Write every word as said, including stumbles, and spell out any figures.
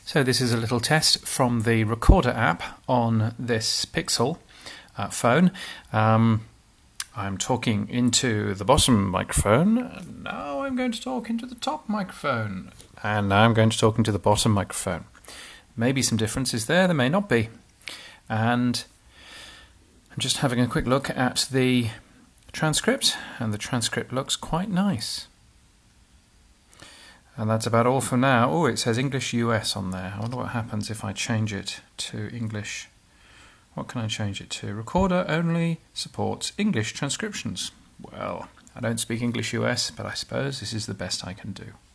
So this is a little test from the Recorder app on this Pixel uh, phone. Um, I'm talking into the bottom microphone, and now I'm going to talk into the top microphone, and now I'm going to talk into the bottom microphone. Maybe some differences there, there may not be. And I'm just having a quick look at the transcript, and the transcript looks quite nice. And that's about all for now. Oh, it says English U S on there. I wonder what happens if I change it to English. What can I change it to? Recorder only supports English transcriptions. Well, I don't speak English U S, but I suppose this is the best I can do.